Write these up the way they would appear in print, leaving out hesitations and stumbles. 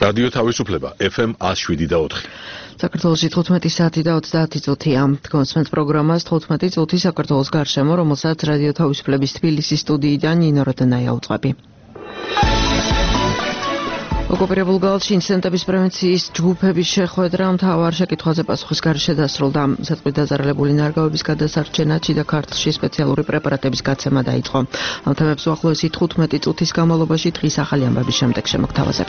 რადიო თავისუფლება FM 107.4. საქართველოში 15 საათი და 30 წუთია. კონსმენთ პროგრამას 15 წუთი საქართველოს გარშემო, რომელსაც რადიო თავისუფლების თბილისის სტუდიიდან ნინო როდანაია უწყები. ოკუპირებულ გალში ინციდენტების პრევენციის ჯგუფების შეხვედრა მთავარ შეკითხვაზე პასუხის გარეშე დასრულდა. სიტყვით დაზარალებული ნარგავების გადასარჩენა და ქართლში სპეციალური პრეპარატების გაცემა დაიწყო. ამ თემებს უახლოესი 15 წუთის განმავლობაში დღის ახალი ამბების შემდეგ შემოგთავაზებთ.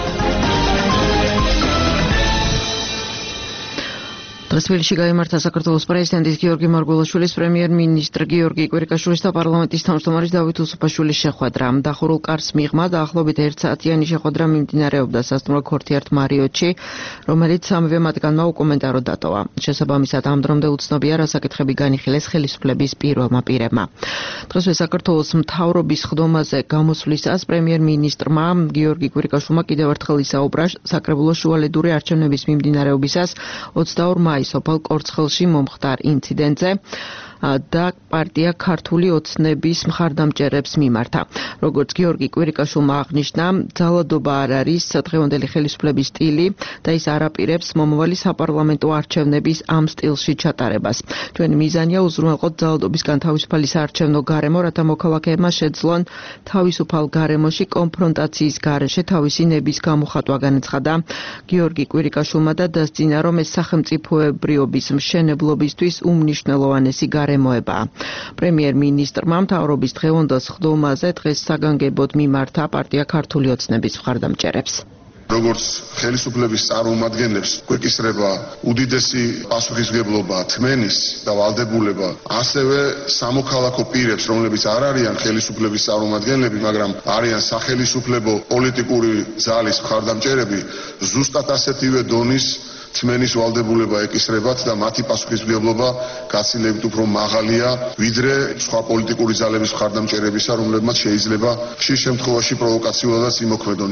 თბილისში გაიმართა საქართველოს პრეზიდენტის გიორგი მარგველაშვილის, პრემიერ-მინისტრ გიორგი კვირიკაშვილის და პარლამენტის თავმჯდომარის დავით უსუფაშვილის შეხვედრა. დახურულ კარს მიღმა დაახლოებით 1 საათიანი შეხვედრა მიმდინარეობდა სასტუმრო ქორთიართ მარიოტში, რომელიც სამივე მათგანმა უკომენტაროდ დატოვა. შესაბამისად, ამ დრომდე უცნობია, რა საკითხები განიხილეს ხელისუფლების პირველმა პირებმა. დღესვე საქართველოს მთავრობის ხდომაზე გამოსვლისას პრემიერ-მინისტრმა გიორგი კვირიკაშვილმა კიდევ ერთხელ ისაუბრა საკრებულოს შუალედური არჩევნების მიმდინარეობისას 22 მაისს სოფელ კორცხელში მომხდარ ინციდენტზე და პარტია ქართული ოცნების მხარდამჭერებს მიმართა. როგორც გიორგი კვირიკაშვილმა აღნიშნა, ძალადობა არ არის დღევანდელი ხელისუფლების სტილი და ის არაპირებს მომავალი საპარლამენტო არჩევნების ამ სტილში ჩატარებას. ჩვენი მიზანია უზრუნველყოთ ძალადობისგან თავისუფალი საარჩევნო გარემო, რათა მოქალაქეებმა შეძლონ თავისუფალ გარემოში კონფრონტაციის გარეშე თავისი ნების გამოხატვა, განაცხადა გიორგი კვირიკაშვილმა და დასძინა, რომ ეს სახელმწიფოებრიობის მშენებლობისთვის უმნიშვნელოვანესი გარემოებაა. პრემიერ-მინისტრმა მთავრობის დღევანდელ ხდომაზე დღეს საგანგებოდ მიმართა პარტია ქართული ოცნების მხარდამჭერებს. როგორც ხელისუფლების წარმომადგენლებს გვეკისრება უდიდესი პასუხისმგებლობა, თმენის და ვალდებულება, ასევე სამოქალაქო პირებს, რომლებიც არ არიან ხელისუფლების წარმომადგენლები, მაგრამ არიან სახელისუფლებო პოლიტიკური ძალის მხარდამჭერები, ზუსტად ასეთივე დონის თმენის ვალდებულება ეკისრებათ და მათი პასუხისმგებლობა გაცილებით უფრო მაღალია, ვიდრე სხვა პოლიტიკური ძალების მხარდამჭერებისა, რომლებმაც შეიძლება ხშირ შემთხვევაში პროვოკაციულადაც იმოქმედონ.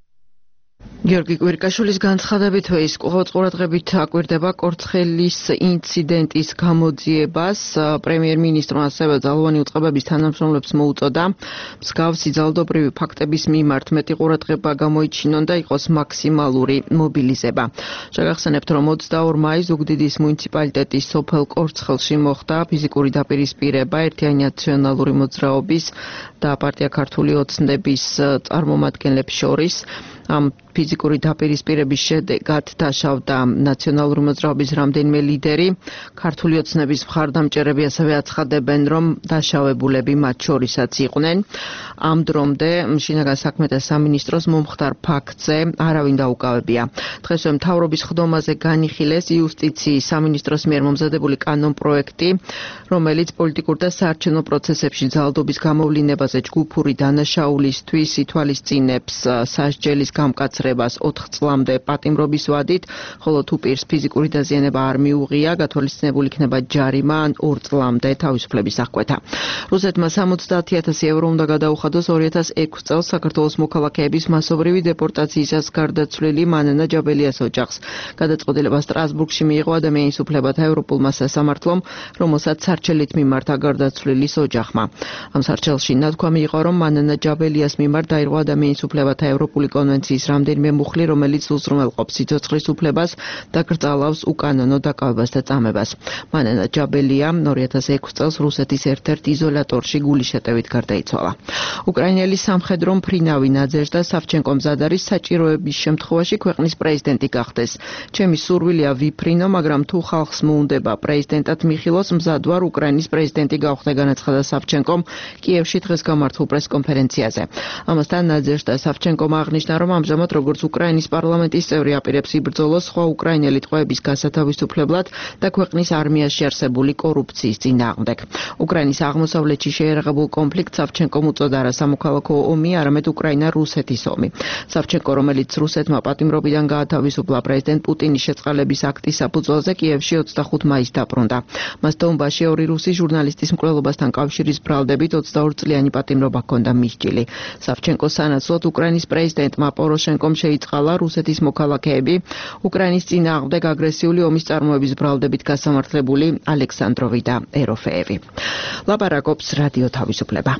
გიორგი კვირიკაშვილის განცხადებით ის ყურადღებით აკვირდება კორცხელის ინციდენტის გამოძიებას. პრემიერ-მინისტრმა ასევე ძალოვანი უწყებების თანამშრომლებს მოუწოდა მსგავსი ძალადობრივი ფაქტების მიმართ მეტი ყურადღება გამოიჩინონ და იყოს მაქსიმალური მობილიზება. შეგახსენებთ, რომ 22 მაისს ზუგდიდის მუნიციპალიტეტის სოფელ კორცხელში მოხდა ფიზიკური დაპირისპირება ერთიანი ნაციონალური მოძრაობის და პარტია ქართული ოცნების წარმომადგენლებს შორის. ამ ფიზიკური დაპირისპირების შედეგად დაშავდა ნაციონალური მოძრაობის რამდენიმე ლიდერი. ქართული ოცნების მხარდამჭერები ასევე აცხადებენ, რომ დაშავებულები მათ შორისაც იყვნენ. ამ დრომდე შინაგან საქმეთა სამინისტროს მომხდარ ფაქტზე არავინ დაუკავებია. დღესვე მთავრობის ხდომაზე განიხილეს იუსტიციის სამინისტროს მიერ მომზადებული კანონპროექტი, რომელიც პოლიტიკურ და საარჩევნო პროცესებში ძალადობის გამოვლინებაზე ჯგუფური დანაშაულისთვის ითვალისწინებს სასჯელის გამკაცრებას 4 წლამდე პატიმრობის ვადით, ხოლო თუ პირს ფიზიკური დაზიანება არ მიუღია, გათვალისწინებული იქნება ჯარიმა ან 2 წლამდე თავისუფლების აღკვეთა. რუსეთმა 70,000 ევრო უნდა გადაუხადოს 2006 წელს საქართველოს მოქალაქეების მასობრივი დეპორტაციისას გარდაცვლილი მანანა ჯაბელიას ოჯახს. გადაწყვეტილება სტრასბურგში მიიღო ადამიანის უფლებათა ევროპულმა სასამართლომ, რომელსაც სარჩელით მიმართა გარდაცვლილის ოჯახმა. ამ სარჩელში ნათქვამი იყო, რომ მანანა ჯაბელიას მიმართ დაირღვა ადამიანის უფლებათა ევროპული კონვენციის რამდენიმე მუხლი, რომელიც უზრუნველყოფს სიცოცხლის უფლებას და კრძალავს უკანონო დაკავებას და წამებას. მანანა ჯაბელია 2006 წელს რუსეთის ერთ-ერთ იზოლატორში გულის შეტევით გარდაიცვალა. უკრაინელი სამხედრო მფრინავი ნაძეჟდა სავჩენკო მზად არის საჭიროების შემთხვევაში ქვეყნის პრეზიდენტი გახდეს. ჩემი სურვილია ვიფრინო, მაგრამ თუ ხალხს მოუნდება პრეზიდენტად მიხილოს, მზად ვარ უკრაინის პრეზიდენტი გავხდე, განაცხადა სავჩენკომ კიევში დღეს გამართულ პრესკონფერენციაზე. ამასთან ნაძეჟდა სავჩენკომ აღნიშნა, რომ ამჟამად როგორც უკრაინის პარლამენტის წევრი აპირებს იბრძოლოს სხვა უკრაინელი ტყვეების გასათავისუფლებლად და ქვეყნის არმიაში არსებული კორუფციის წინააღმდეგ. უკრაინის აღმოსავლეთში შეერაღებულ კონფლიქტს სავჩენკომ უწოდა არა სამოქალაქო ომი, არამედ უკრაინა-რუსეთის ომი. სავჩენკო, რომელიც რუსეთმა პატიმრობიდან გაათავისუფლა პრეზიდენტ პუტინის შეწყალების აქტის საფუძველზე, კიევში 25 მაისს დაბრუნდა. მას დონბასში 2 რუსი ჟურნალისტის მკვლელობასთან კავშირის ბრალდებით 22 წლიანი პატიმრობა ჰქონდა მისჯილი. სავჩენკოს სანაცვლოდ უკრაინის პრეზიდენტმა პოროშენკომ შეიწყალა რუსეთის მოქალაქეები უკრაინის წინააღმდეგ აგრესიული ომის წარმოების ბრალდებით გასამართლებული ალექსანდროვი და ეროფეევი. ლაპარაკობს რადიო თავისუფლება.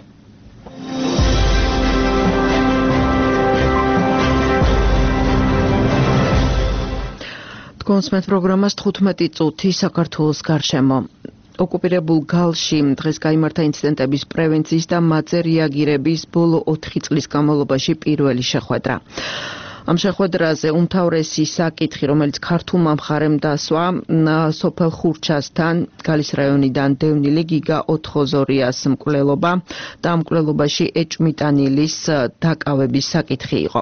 თქვენს პროგრამას 15 წუთი საქართველოს გარშემო. ოკუპირებულ გალში დღეს გაიმართა ინციდენტების პრევენციის და მათზე რეაგირების ბოლო 4 წლის განმავლობაში პირველი შეხვედრა. ამ შეხვედრაზე უმთავრესი საკითხი, რომელიც ქართულმა მხარემ დასვა, სოფელ ხურჩასთან, გალის რაიონიდან დევნილი გიგა ოთხოზორიას მკვლელობა და ამ მკვლელობაში ეჭვმიტანილის დაკავების საკითხი იყო.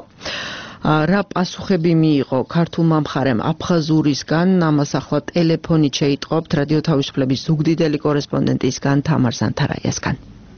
რა პასუხები მიიღო ქართულმა მხარემ აფხაზურისგან, ამას ახლა ტელეფონით შეიტყობთ რადიო თავისუფლების ზუგდიდელი კორესპონდენტისგან თამარ ზანთარაიასგან.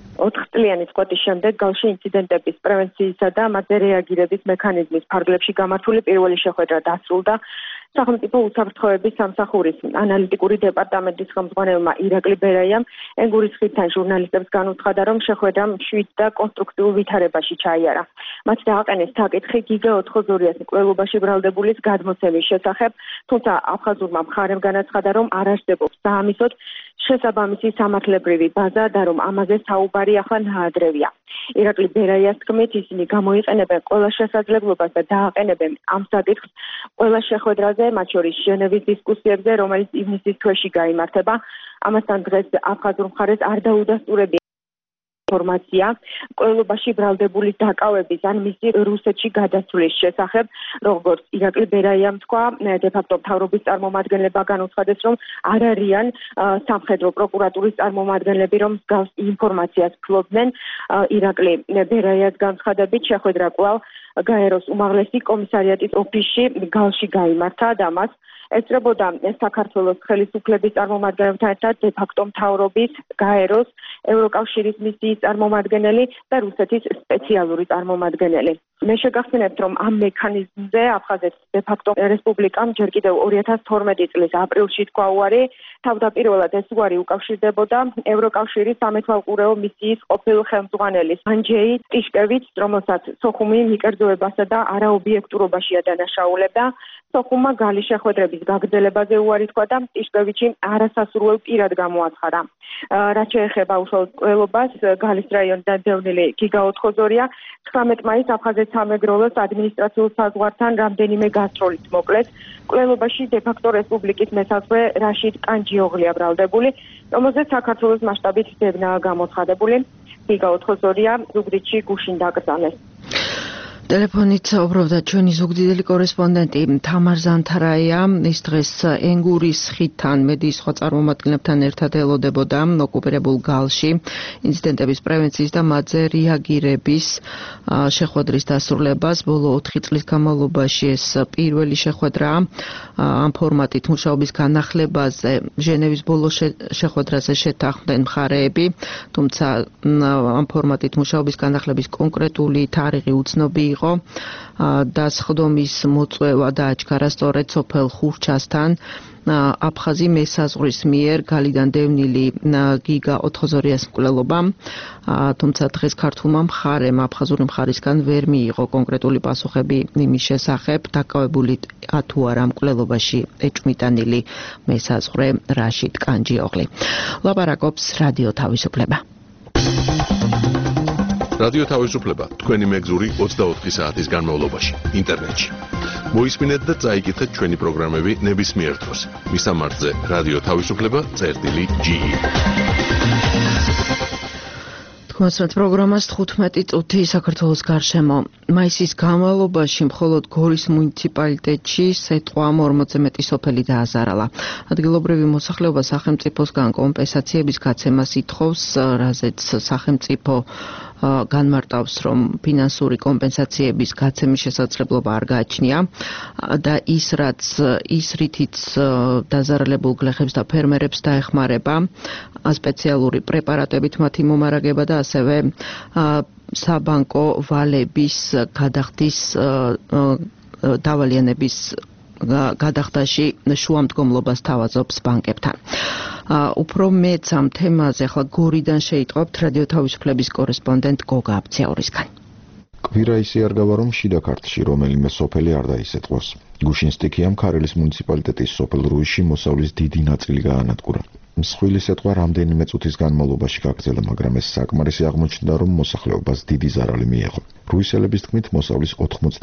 4 წლიანი წყვეტის შემდეგ გალში ინციდენტების პრევენციისა და მათზე რეაგირების მექანიზმის ფარგლებში გამართული პირველი შეხვედრა დასრულდა. სახელმწიფო უსაფრთხოების სამსახურის ანალიტიკური დეპარტამენტის ხელმძღვანელმა ირაკლი ბერაიამ ენგურის ხიდთან ჟურნალისტებს განუცხადა, რომ შეხვედრამ მშვიდ და კონსტრუქციულ ვითარებაში ჩაიარა. მათ დააყენეს საკითხი გიგა ოთხოზორიას მკვლელობაში ბრალდებულის გადმოცემის შესახებ, თუმცა აფხაზურმა მხარემ განაცხადა, რომ არ არსებობს საამისოდ შესაბამისი სამართლებრივი ბაზა და რომ ამაზე საუბარი ახლა ნაადრევია. ირაკლი ბერაიას თქმით, ისინი გამოიყენებენ ყველა შესაძლებლობას და დააყენებენ ამ საკითხს ყველა შეხვედრაზე, მათ შორის ჟენევის დისკუსიებზე, რომელიც ივნისის თვეში გაიმართება. ამასთან დღეს აფხაზურ მხარეს არ დაუდასტურებია ინფორმაცია მკვლელობაში ბრალდებულის დაკავების ან მისი რუსეთში გადასვლის შესახებ, როგორც ირაკლი ბერაიამ თქვა, დე-ფაქტო მთავრობის წარმომადგენლებმა განუცხადეს, რომ არ არიან სამხედრო პროკურატურის წარმომადგენლები, რომ მსგავს ინფორმაციას ფლობდნენ. ირაკლი ბერაიას განცხადებით, შეხვედრა კვლავ გაეროს უმაღლესი კომისარიატის ოფისში გალში გაიმართა და მას ესწრებოდა საქართველოს ხელისუფლების წარმომადგენლებთან ერთად დე-ფაქტო მთავრობის, გაეროს, ევროკავშირის მისიის წარმომადგენელი და რუსეთის სპეციალური წარმომადგენელი. მე შეგახსენებთ, რომ ამ მექანიზმზე აფხაზეთის დე-ფაქტო რესპუბლიკამ ჯერ კიდევ 2012 წლის აპრილში თქვა უარი. თავდაპირველად ეს უარი უკავშირდებოდა ევროკავშირის სამეთვალყურეო მისიის ყოფილ ხელმძღვანელის ანჯეი ტიშკევიჩს, რომელსაც სოხუმი მიკერძოებასა და არაობიექტურობაშია დანაშაულებდა. სოხუმმა გალის შეხვედრების გაგრძელებაზე უარი თქვა და ტიშკევიჩი არასასურველ პირად გამოაცხადა. რაც შეეხება უშუალოდ მკვლელობას, გალის რაიონიდან დევნილი გიგა ოთხოზორია 19 მაისს აფხაზეთის სამეგროლოს ადმინისტრაციულ საზღვართან რამდენიმე გასტროლით მოკლეს. მკვლელობაში დე-ფაქტო რესპუბლიკის მესაზღვრე რაშიდ კანჯიოღლია ბრალდებული, რომელზეც საქართველოს მასშტაბით ძებნაა გამოცხადებული. გიგა ოთხოზორია ზუგდიდში გუშინ დაკრძალეს. ტელეფონით საუბრობდა ჩვენი ზუგდიდელი კორესპონდენტი თამარ ზანთარაია. ის დღეს ენგურის ხიდთან მედიის სხვა წარმომადგენლებთან ერთად ელოდებოდა ოკუპირებულ გალში ინციდენტების პრევენციის და მათზე რეაგირების შეხვედრის დასრულებას. ბოლო 4 წლის განმავლობაში ეს პირველი შეხვედრაა. ამ ფორმატით მუშაობის განახლებაზე ჟენევის ბოლო შეხვედრაზე შეთანხმდნენ მხარეები, თუმცა ამ ფორმატით მუშაობის განახლების კონკრეტული თარიღი უცნობი იყო. და სხდომის მოწვევა დააჩქარა სწორედ სოფელ ხურჩასთან აფხაზი მესაზღვრის მიერ გალიდან დევნილი გიგა ოთხოზორიას მკვლელობამ. თუმცა დღეს ქართულმა მხარემ აფხაზური მხარისგან ვერ მიიღო კონკრეტული პასუხები იმის შესახებ, დაკავებული თუ არა მკვლელობაში ეჭვმიტანილი მესაზღვრე რაშიდ კანჯიოღლი. ლაპარაკობს რადიო თავისუფლება. რადიო თავისუფლება თქვენი მეგზური 24 საათის განმავლობაში ინტერნეტში. მოისმინეთ და წაიკითხეთ ჩვენი პროგრამები ნებისმიერ დროს. მისამართზე რადიო თავისუფლება.ge. თქვენს პროგრამას 15 წუთი საქართველოს გარშემო. მაისის განმავლობაში მხოლოდ გორის მუნიციპალიტეტში სეტყვა 40-ზე მეტი სოფელი დააზარალა. ადგილობრივი მოსახლეობა სახელმწიფოსგან კომპენსაციების გაცემას ითხოვს, რაზეც სახელმწიფო განმარტავს, რომ ფინანსური კომპენსაციების გაცემის შესაძლებლობა არ გააჩნია და ის რითიც დაზარალებულ გლეხებს და ფერმერებს დაეხმარება სპეციალური პრეპარატებით მათი მომარაგება და ასევე საბანკო ვალების გადახდის დავალიანების გადახდაში შუამდგომლობას თავაზობს ბანკებთან. უფრო მეც ამ თემაზე ახლა გორიდან შეიტყობთ რადიო თავისუფლების კორესპონდენტ გოგა აბცეორისგან. კვირა ისე არ გავა, რომ შიდა ქართლში რომელიმე სოფელი არ დაისეტყვას. გუშინ სტიქიამ ქარელის მუნიციპალიტეტის სოფელ რუისში მოსავლის დიდი ნაწილი გაანადგურა. მსხვილი სიტყვა რამდენიმე წუთის განმავლობაში გაგრძელა, მაგრამ ეს საკმარისი აღმოჩნდა, რომ მოსახლეობას დიდი ზარალი მიეღო. რუისელების თქმით, მოსავლის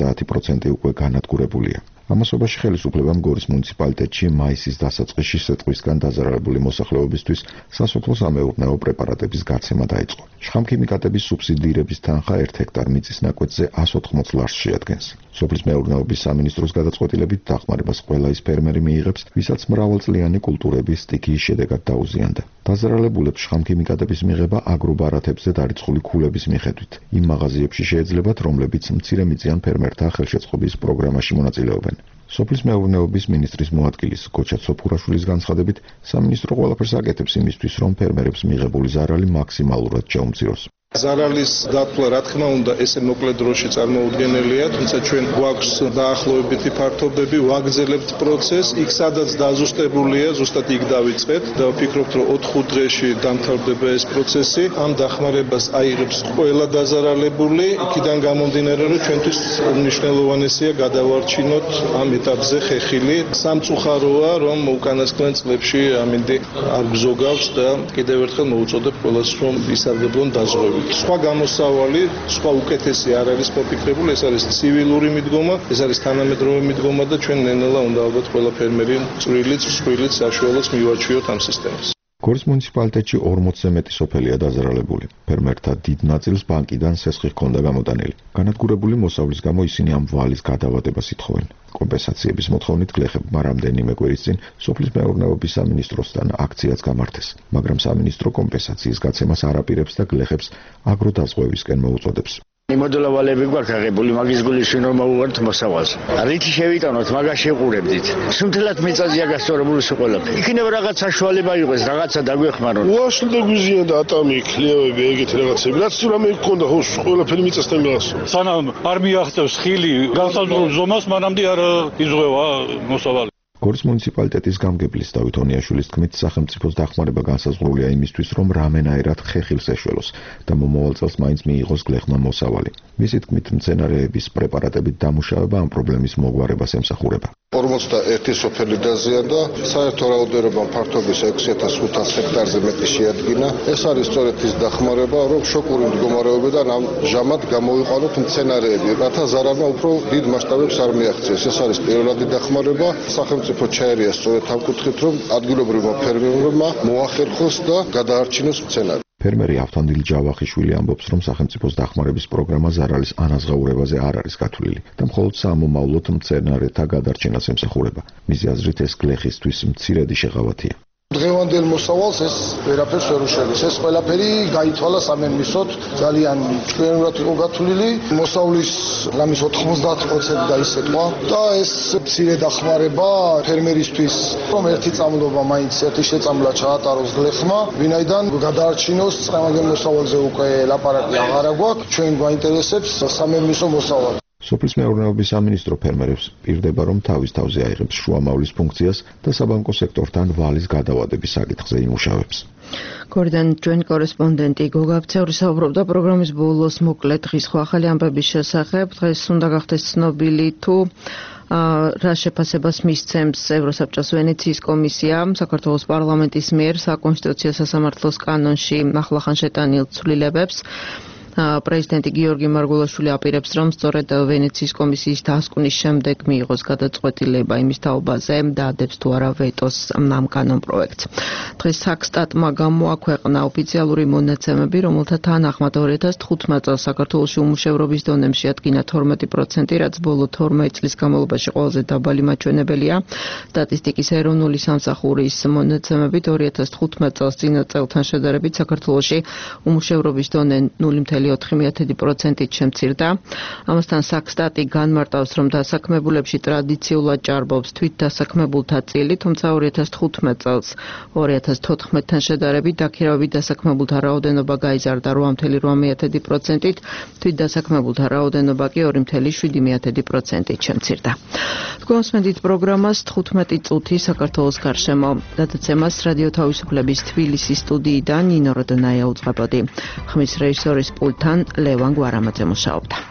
90% უკვე განადგურებულია. ამასობაში ხელისუფლებამ გორის მუნიციპალიტეტში მაისის დასაწყისში სიტყვისგან დაზარალებული მოსახლეობისთვის სასოფლო-სამეურნეო პრეპარატების გაცემა დაიწყო. შხამქიმიკატების სუბსიდირების თანხა 1 ჰექტარ მიწის ნაკვეთზე 180 ლარს შეადგენს. სოფლის მეურნეობის სამინისტროს გადაწყვეტილებით დახმარებას ყველა ის ფერმერი მიიღებს, ვისაც მრავალწლიანი კულტურების სტიქიის შედეგად დაუზიანდა. დაზარალებულებს შხამქიმიკატების მიღება აგრობარათებზე დარიცხული ქულების მიხედვით. იმ მაღაზიებში შეეძლებათ, რომლებიც მცირემიწიან ფერმერთა ხელშეწყობის პროგრამაში მონაწილეობენ. სოფლის მეურნეობის მინისტრის მოადგილის გოჩა ცოფურაშვილის განცხადებით, სამინისტრო ყველაფერს აკეთებს იმისთვის, რომ ფერმერებს მიღებული ზარალი მაქსიმალურად შეუმციროს. ზარალის დათვლა, რა თქმა უნდა, ესე მოკლე დროში წარმოუდგენელია, თუმცა ჩვენ გვაქვს დაახლოებითი ფართობები, ვაგრძელებთ პროცესს, იქ სადაც დაზუსტებულია, ზუსტად იქ დავიწყეთ და ვფიქრობთ, რომ 4-5 დღეში დამთავრდება ეს პროცესი. ამ დახმარებას აიღებს ყველა დაზარალებული, იქიდან გამომდინარე, რომ ჩვენთვის მნიშვნელოვანესია გადავარჩინოთ ამ ეტაპზე ხეხილი. სამწუხაროა, რომ უკანასკნელ წლებში ამინდი არ გზოგავს და კიდევ ერთხელ მოვუწოდებ ყველას, რომ ისარგებლონ დაზღვევით. სხვა გამოსავალი, სხვა უკეთესი არ არის მოფიქრებული, ეს არის ცივილური მიდგომა, ეს არის თანამედროვე მიდგომა და ჩვენ ნენელა უნდა ალბათ ყველა ფერმერი წვრილიც, მსხვილიც საშუალოს მივაჩვიოთ ამ სისტემას. გორის მუნიციპალიტეტში 40-ზე მეტი სოფელია დაზარალებული. ფერმერთა დიდ ნაწილს ბანკიდან სესხი ჰქონდა გამოტანილი. განადგურებული მოსავლის გამო ისინი ამ ვალის გადავადებას ითხოვენ. კომპენსაციების მოთხოვნით გლეხებმა რამდენიმე კვირის წინ სოფლის მეურნეობის სამინისტროსთან აქციაც გამართეს, მაგრამ სამინისტრო კომპენსაციის გაცემას არ აპირებს და გლეხებს აგროდაზღვევისკენ მოუწოდებს. იმოდულა ვალები გვაქვს აღებული, მაგის გულისხმობ რომ მოვუვართ მოსავალს. რითი შევიტანოთ, მაგას შეყურებდით. სუნთლად მიწაზია გასწორებული ყველაფერი. იქნება რაღაც საშუალება იყოს, რაღაცა დაგვეხმაროთ. უაშლი და გვიზიანდა ატამი, ქლიავები, ეგეთი რაღაცები. რაც რამე გქონდა, ხო, ყველაფერი მიწასთან გასწო. სანამ არ მიაღწევს ხილი განსაზღვრულ ზომას, მანამდე არ იზღვევა მოსავალი. გორის მუნიციპალიტეტის გამგებლის დავით ონიაშვილის თქმით, სახელმწიფოს დახმარება განსაზღვრულია იმისთვის, რომ რამენაირად ხეხილს ეშველოს და მომავალ წელს მაინც მიიღოს გლეხმა მოსავალი. მისი თქმით, მცენარეების პრეპარატებით დამუშავება ამ პრობლემის მოგვარებას ემსახურება. 41 სოფელი დაზიანდა, საერთო რაოდენობა ფართობის 6500 ჰექტარზე მეტი შეადგინა. ეს არის სწორედ ის დახმარება, რომ შოკური მდგომარეობიდან ამჟამად გამოვიყვანოთ მცენარეები, რათა ზარალმა უფრო დიდ მასშტაბებს არ მიაღწიოს. ეს არის პირველადი დახმარება. სახელმწიფო ჩაერია სწორედ ამ კუთხით, რომ ადგილობრივმა ფერმერებმა მოახერხოს და გადაარჩინოს მცენარე. ფერმერი ავთანდილ ჯავახიშვილი ამბობს, რომ სახელმწიფოს დახმარების პროგრამა ზარალის ანაზღაურებაზე არ არის გათვლილი და მხოლოდ სამომავლოდ მცენარეთა გადარჩენას ემსახურება. მისი აზრით, ეს გლეხისთვის მცირედი შეღავათია. დღევანდელ მოსავალს ეს ვერაფერს ვერ უშენის. ეს ყველაფერი გაითვალა სამენმისოთ, ძალიან ჭკვიანურად იყო გათვლილი. მოსავლის რამის 90% დაისეტყვა და ეს მცირე დახმარება ფერმერისთვის, რომ ერთი წამლობა მაინც ერთი შეწამლა ჩაატაროს გლეხმა, ვინაიდან გადაარჩინოს წამაგენ მოსავალზე უკვე ლაპარაკი აღარა გვაქვს, ჩვენ გვაინტერესებს სამენმისო მოსავალი. სოფლის მეურნეობის სამინისტრო ფერმერებს პირდება, რომ თავის თავზე აიღებს შუამავლის ფუნქციას და საბანკო სექტორთან ვალის გადავადების საკითხზე იმუშავებს. გორიდან ჩვენი კორესპონდენტი გოგა ფცევრი საუბრობდა პროგრამის ბოლოს მოკლე დღის ხო ახალი ამბების შესახებ. დღეს უნდა გახდეს ცნობილი თუ რა შეფასებას მისცემს ევროსაბჭოს ვენეციის კომისია საქართველოს პარლამენტის მიერ საკონსტიტუციო სასამართლოს კანონში ახლახან შეტანილ ცვლილებებს. პრეზიდენტი გიორგი მარგულაშვილი აპირებს, რომ სწორედ ვენეციის კომისიის დასკვნის შემდეგ მიიღოს გადაწყვეტილება იმის თაობაზე, დაადებს თუ არა ვეტოს ამ კანონპროექტს. დღეს საქსტატმა გამოაქვეყნა ოფიციალური მონაცემები, რომელთა თანახმად 2015 წელს საქართველოში უმუშევრობის დონემ შეადგინა 12%, რაც ბოლო 12 წლის განმავლობაში ყველაზე დაბალი მაჩვენებელია. სტატისტიკის ეროვნული სამსახურის მონაცემებით 2015 წელს წინა წელთან შედარებით საქართველოში უმუშევრობის დონე 0.4%-ით შემცირდა. ამასთან საქსტატი განმარტავს, რომ დასაქმებულებში ტრადიციულად ჭარბობს თვითდასაქმებულთა წილი, თუმცა 2015 წელს 2014-თან შედარებით დაქირავებით დასაქმებულთა რაოდენობა გაიზარდა 8.8%-ით, თვითდასაქმებულთა რაოდენობა კი 2.7%-ით შემცირდა. თქვენ მოსმენთ პროგრამას 15 წუთი საქართველოს გარშემო. გადაცემას რადიო თავისუფლების თბილისის სტუდიიდან ნინო როდონაია უძღვებოდი. ხმის რეჟისორის პულტთან ლევან გვარამაძე მუშაობდა.